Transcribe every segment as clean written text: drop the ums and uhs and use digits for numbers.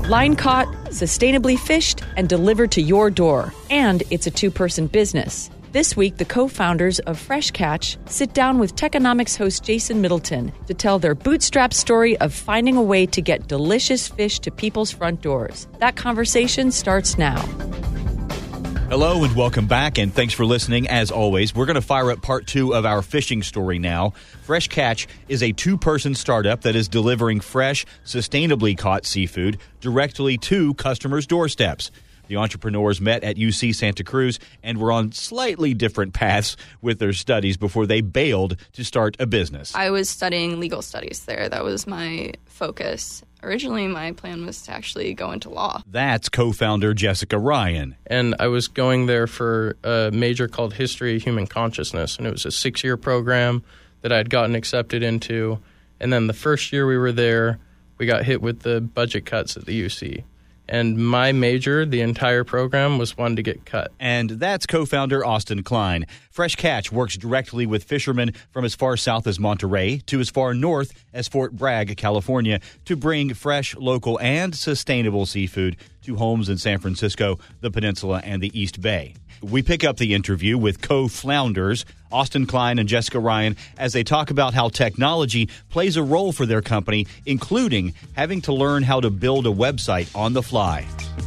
Line caught, sustainably fished, and delivered to your door. And it's a two-person business. This week, the co-founders of Fresh Catch sit down with Techonomics host Jason Middleton to tell their bootstrap story of finding a way to get delicious fish to people's front doors. That conversation starts now. Hello and welcome back, and thanks for listening. As always, we're going to fire up part 2 of our fishing story now. Fresh Catch is a two-person startup that is delivering fresh, sustainably caught seafood directly to customers' doorsteps. The entrepreneurs met at UC Santa Cruz and were on slightly different paths with their studies before they bailed to start a business. I was studying legal studies there. That was my focus. Originally, my plan was to actually go into law. That's co-founder Jessica Ryan. And I was going there for a major called History of Human Consciousness, and it was a 6-year program that I'd gotten accepted into. And then the first year we were there, we got hit with the budget cuts at the UC. And my major, the entire program, was one to get cut. And that's co-founder Austin Klein. Fresh Catch works directly with fishermen from as far south as Monterey to as far north as Fort Bragg, California, to bring fresh, local, and sustainable seafood to homes in San Francisco, the Peninsula, and the East Bay. We pick up the interview with co-founders Austin Klein and Jessica Ryan as they talk about how technology plays a role for their company, including having to learn how to build a website on the fly.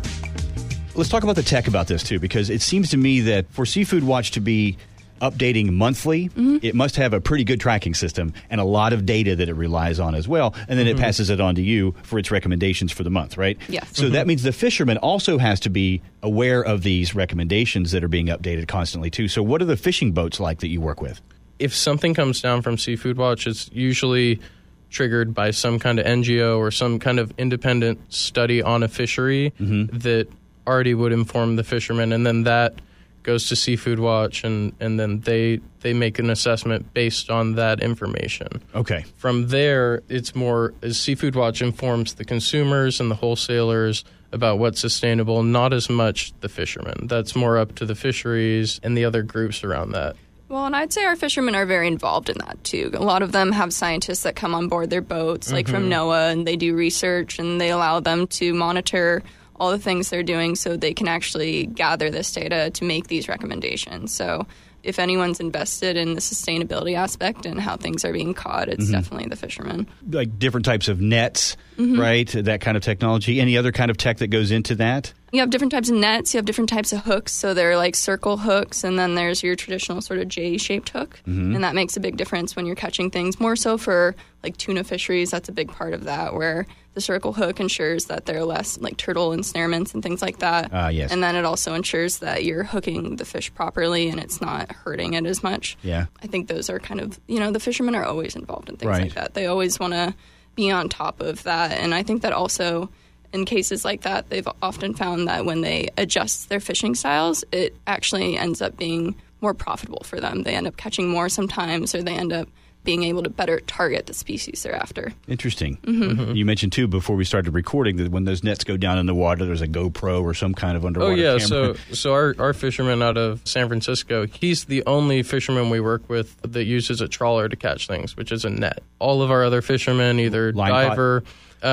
Let's talk about the tech about this, too, because it seems to me that for Seafood Watch to be updating monthly, it must have a pretty good tracking system and a lot of data that it relies on as well. And then it passes it on to you for its recommendations for the month, right? Yeah. So that means the fisherman also has to be aware of these recommendations that are being updated constantly, too. So what are the fishing boats like that you work with? If something comes down from Seafood Watch, it's usually triggered by some kind of NGO or some kind of independent study on a fishery that already would inform the fishermen, and then that goes to Seafood Watch, and then they make an assessment based on that information. Okay. From there, it's more as Seafood Watch informs the consumers and the wholesalers about what's sustainable, not as much the fishermen. That's more up to the fisheries and the other groups around that. Well, and I'd say our fishermen are very involved in that, too. A lot of them have scientists that come on board their boats, like from NOAA, and they do research, and they allow them to monitor all the things they're doing so they can actually gather this data to make these recommendations. So if anyone's invested in the sustainability aspect and how things are being caught, it's definitely the fishermen. Like different types of nets, right? That kind of technology. Any other kind of tech that goes into that? You have different types of nets. You have different types of hooks. So they're like circle hooks, and then there's your traditional sort of J-shaped hook. And that makes a big difference when you're catching things. More so for like tuna fisheries, that's a big part of that, where the circle hook ensures that there are less like turtle ensnarements and things like that. Yes. And then it also ensures that you're hooking the fish properly and it's not hurting it as much. Yeah. I think those are kind of, the fishermen are always involved in things Right. like that. They always want to be on top of that. And I think that also in cases like that, they've often found that when they adjust their fishing styles, it actually ends up being more profitable for them. They end up catching more sometimes, or they end up being able to better target the species they're after. Interesting. You mentioned, too, before we started recording, that when those nets go down in the water, there's a GoPro or some kind of underwater camera. So our fisherman out of San Francisco, he's the only fisherman we work with that uses a trawler to catch things, which is a net. All of our other fishermen either Line diver.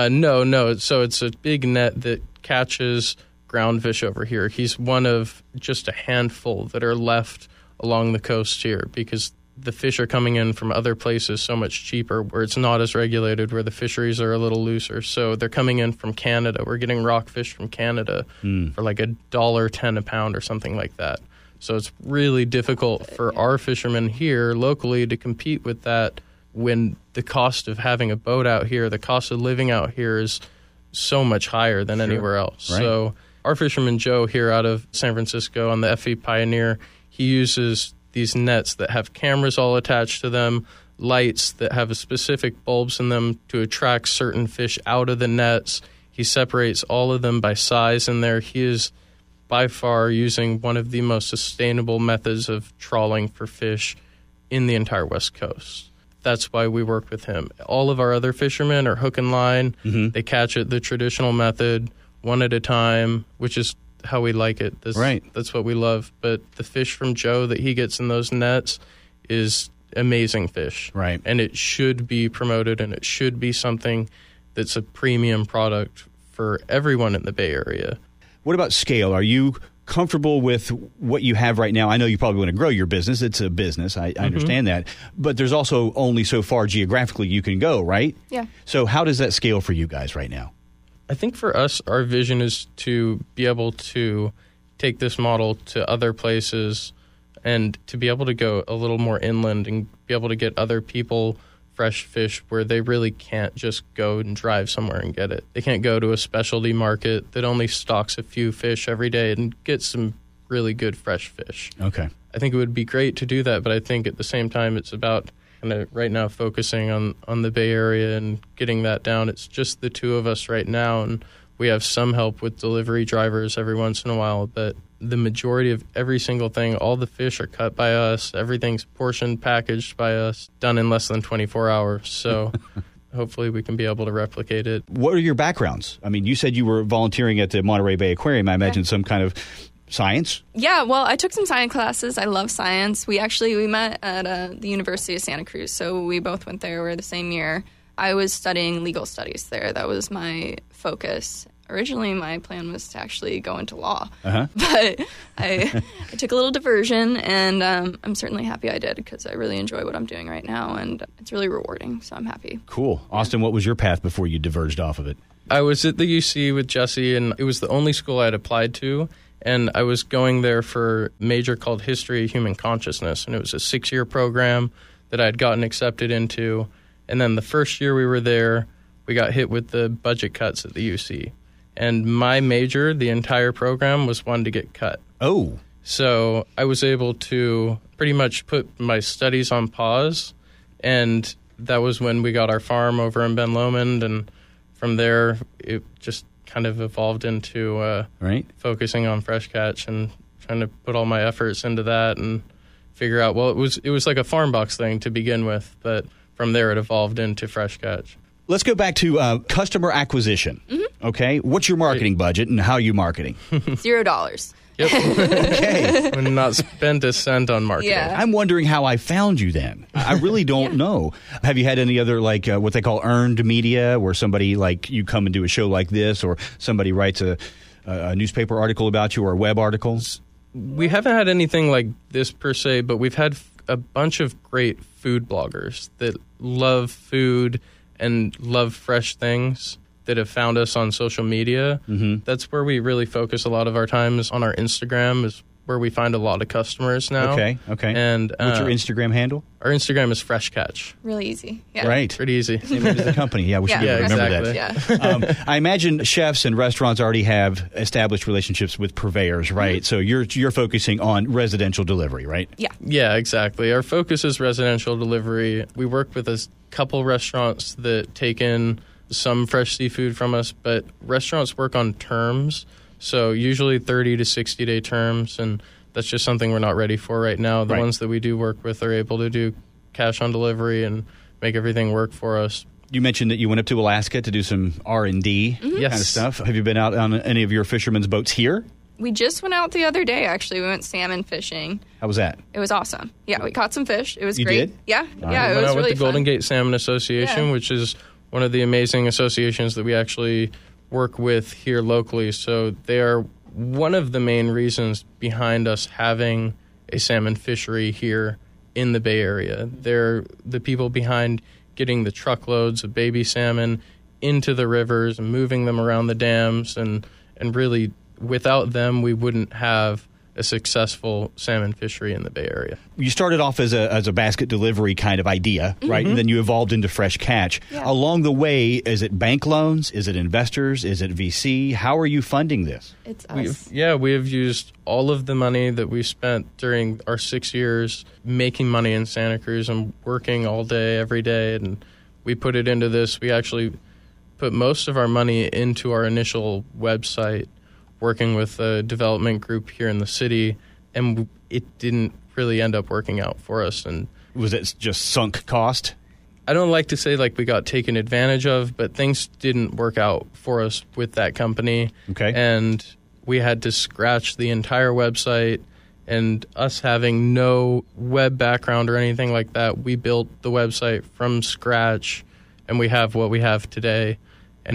No. So it's a big net that catches ground fish over here. He's one of just a handful that are left along the coast here because the fish are coming in from other places so much cheaper, where it's not as regulated, where the fisheries are a little looser. So they're coming in from Canada. We're getting rockfish from Canada for like $1.10 a pound or something like that. So it's really difficult for our fishermen here locally to compete with that when the cost of having a boat out here, the cost of living out here is so much higher than anywhere else. Right. So our fisherman Joe here out of San Francisco on the FE Pioneer, he uses these nets that have cameras all attached to them, lights that have specific bulbs in them to attract certain fish out of the nets. He separates all of them by size in there. He is by far using one of the most sustainable methods of trawling for fish in the entire West Coast. That's why we work with him. All of our other fishermen are hook and line. They catch it the traditional method, one at a time, which is how we like it. That's what we love. But the fish from Joe that he gets in those nets is amazing fish. Right. And it should be promoted, and it should be something that's a premium product for everyone in the Bay Area. What about scale? Are you comfortable with what you have right now? I know you probably want to grow your business. It's a business. I understand that. But there's also only so far geographically you can go, right? Yeah. So how does that scale for you guys right now? I think for us, our vision is to be able to take this model to other places and to be able to go a little more inland and be able to get other people fresh fish where they really can't just go and drive somewhere and get it. They can't go to a specialty market that only stocks a few fish every day and get some really good fresh fish. Okay. I think it would be great to do that, but I think at the same time it's about kind of right now focusing on the Bay Area and getting that down. It's just the two of us right now, and we have some help with delivery drivers every once in a while, but the majority of every single thing, all the fish are cut by us, everything's portioned, packaged by us, done in less than 24 hours. So hopefully we can be able to replicate it. What are your backgrounds? I mean, you said you were volunteering at the Monterey Bay Aquarium. I imagine some kind of science? Yeah, well, I took some science classes. I love science. We met at the University of Santa Cruz, so we both went there. We were the same year. I was studying legal studies there. That was my focus. Originally, my plan was to actually go into law, but I took a little diversion, and I'm certainly happy I did because I really enjoy what I'm doing right now, and it's really rewarding, so I'm happy. Cool. Austin, what was your path before you diverged off of it? I was at the UC with Jesse, and it was the only school I had applied to, and I was going there for a major called History of Human Consciousness, and it was a 6-year program that I had gotten accepted into, and then the first year we were there, we got hit with the budget cuts at the UC. And my major, the entire program, was one to get cut. Oh. So I was able to pretty much put my studies on pause. And that was when we got our farm over in Ben Lomond. And from there, it just kind of evolved into focusing on fresh catch and trying to put all my efforts into that and figure out, well, it was like a farm box thing to begin with. But from there, it evolved into fresh catch. Let's go back to customer acquisition. Okay. What's your marketing budget and how are you marketing? $0. Yep. Okay. And not spend a cent on marketing. Yeah. I'm wondering how I found you then. I really don't know. Have you had any other, like, what they call earned media, where somebody, like, you come and do a show like this, or somebody writes a newspaper article about you or a web article? We haven't had anything like this per se, but we've had a bunch of great food bloggers that love food and love fresh things that have found us on social media. That's where we really focus a lot of our time, is on our Instagram, is where we find a lot of customers now. Okay. And what's your Instagram handle? Our Instagram is Fresh Catch. Really easy. Yeah. Right. Pretty easy. Same as the company. Yeah, we should remember exactly. that. I imagine chefs and restaurants already have established relationships with purveyors, right? So you're focusing on residential delivery, right? Yeah. Yeah, exactly. Our focus is residential delivery. We work with a couple restaurants that take in some fresh seafood from us, but restaurants work on terms. So usually 30 to 60-day terms, and that's just something we're not ready for right now. The ones that we do work with are able to do cash on delivery and make everything work for us. You mentioned that you went up to Alaska to do some R&D kind of stuff. Have you been out on any of your fishermen's boats here? We just went out the other day, actually. We went salmon fishing. How was that? It was awesome. Yeah, we caught some fish. It was great. Did? Yeah, It was went out really with the Golden fun. Gate Salmon Association, which is one of the amazing associations that we actually work with here locally. So they are one of the main reasons behind us having a salmon fishery here in the Bay Area. They're the people behind getting the truckloads of baby salmon into the rivers and moving them around the dams, and really without them we wouldn't have a successful salmon fishery in the Bay Area. You started off as a basket delivery kind of idea, right? And then you evolved into fresh catch. Yeah. Along the way, is it bank loans? Is it investors? Is it VC? How are you funding this? It's us. We have used all of the money that we spent during our 6 years making money in Santa Cruz and working all day, every day, and we put it into this. We actually put most of our money into our initial website, working with a development group here in the city, and it didn't really end up working out for us. And Was it just sunk cost? I don't like to say like we got taken advantage of, but things didn't work out for us with that company. Okay. And we had to scratch the entire website, and us having no web background or anything like that, we built the website from scratch, and we have what we have today. And it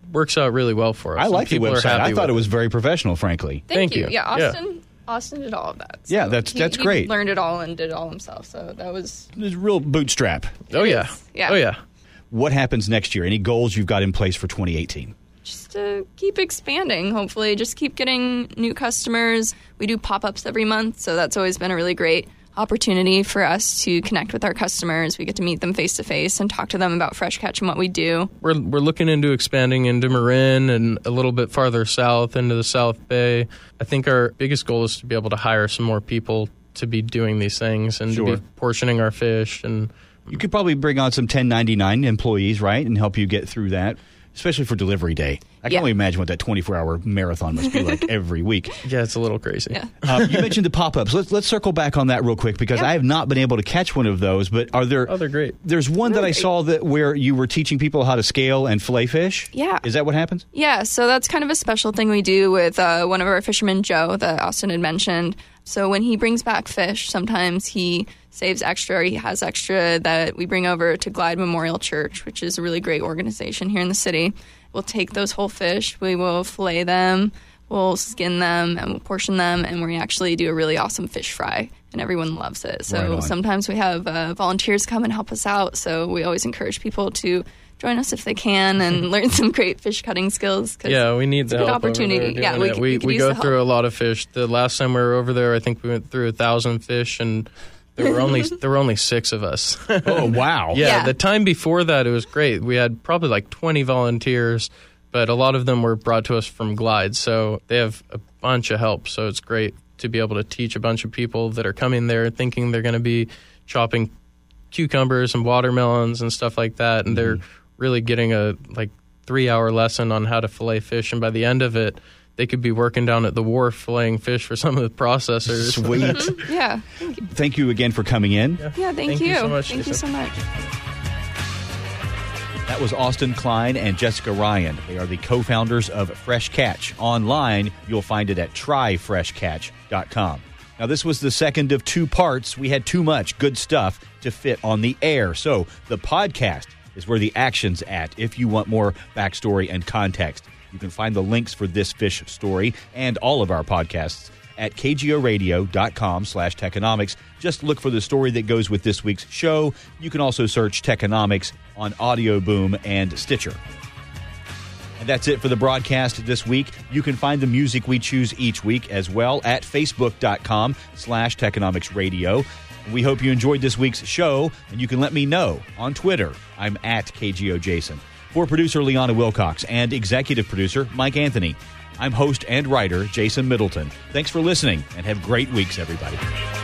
works out really well for us. I like the People are website. happy I thought with it was very professional, frankly. Thank you. you. Yeah, Austin did all of that. So Yeah, that's he great. Learned it all and did it all himself. So that was It's a real bootstrap. Oh, yeah. Yeah. Oh, yeah. What happens next year? Any goals you've got in place for 2018? just to keep expanding, hopefully. Just keep getting new customers. We do pop-ups every month, so that's always been a really great opportunity for us to connect with our customers. We get to meet them face-to-face and talk to them about Fresh Catch and what we do. We're looking into expanding into Marin and a little bit farther south into the South Bay. I think our biggest goal is to be able to hire some more people to be doing these things and to be portioning our fish. And you could probably bring on some 1099 employees, right, and help you get through that, especially for delivery day. I can only imagine what that 24-hour marathon must be like every week. Yeah, it's a little crazy. Yeah. You mentioned the pop-ups. Let's circle back on that real quick because I have not been able to catch one of those. But are there? Oh, they're great. There's one that I saw that where you were teaching people how to scale and fillet fish. Yeah. Is that what happens? Yeah, so that's kind of a special thing we do with one of our fishermen, Joe, that Austin had mentioned. So when he brings back fish, sometimes he saves extra or he has extra that we bring over to Glide Memorial Church, which is a really great organization here in the city. We'll take those whole fish, we will fillet them, we'll skin them, and we'll portion them, and we actually do a really awesome fish fry, and everyone loves it. So sometimes we have volunteers come and help us out, so we always encourage people to join us if they can and learn some great fish cutting skills. Yeah, we need the help. Opportunity. Yeah, we go through a lot of fish. The last time we were over there, I think we went through 1,000 fish, and there were only 6 of us. Oh, wow. Yeah, the time before that, it was great. We had probably like 20 volunteers, but a lot of them were brought to us from Glide, so they have a bunch of help. So it's great to be able to teach a bunch of people that are coming there thinking they're going to be chopping cucumbers and watermelons and stuff like that, and they're really getting a 3-hour lesson on how to fillet fish, and by the end of it, they could be working down at the wharf filleting fish for some of the processors. Sweet. Yeah. Thank you again for coming in. Yeah, thank you. So much, Thank you so much. That was Austin Klein and Jessica Ryan. They are the co-founders of Fresh Catch. Online, you'll find it at tryfreshcatch.com. Now, this was the second of 2 parts. We had too much good stuff to fit on the air. So the podcast is where the action's at if you want more backstory and context. You can find the links for this fish story and all of our podcasts at kgoradio.com/Techonomics. Just look for the story that goes with this week's show. You can also search Techonomics on Audio Boom and Stitcher. And that's it for the broadcast this week. You can find the music we choose each week as well at facebook.com/TechonomicsRadio. We hope you enjoyed this week's show, and you can let me know on Twitter. I'm at KGOJason. For producer Liana Wilcox and executive producer Mike Anthony, I'm host and writer Jason Middleton. Thanks for listening, and have great weeks, everybody.